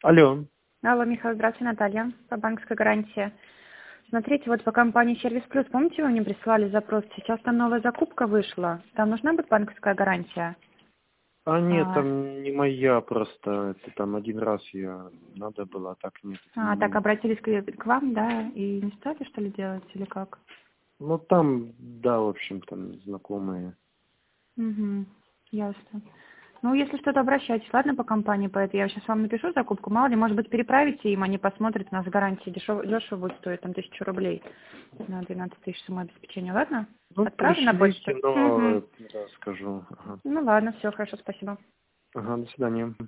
Алло. Алло, Михаил, здравствуйте, Наталья, по банковской гарантии. Смотрите, вот по компании Сервис Плюс, помните, вы мне присылали запрос? Сейчас там новая закупка вышла. Там нужна будет банковская гарантия? Нет, там не моя просто. Это там один раз надо было, а так нет. Это не Так мои. обратились к вам, да, и не стали, что ли, делать, или как? Ну там, да, в общем, там знакомые. Угу, ясно. Ну, если что-то, обращайтесь, ладно, по компании, поэтому я сейчас вам напишу закупку, мало ли, может быть, переправите им, они посмотрят, у нас гарантия дешево будет стоить, там 1000 рублей на 12 тысяч самообеспечения, ладно? Ну, Отправлю на почту? пришлите, но Угу. да, скажу. Ага. Ну ладно, все, хорошо, спасибо. Ага, до свидания.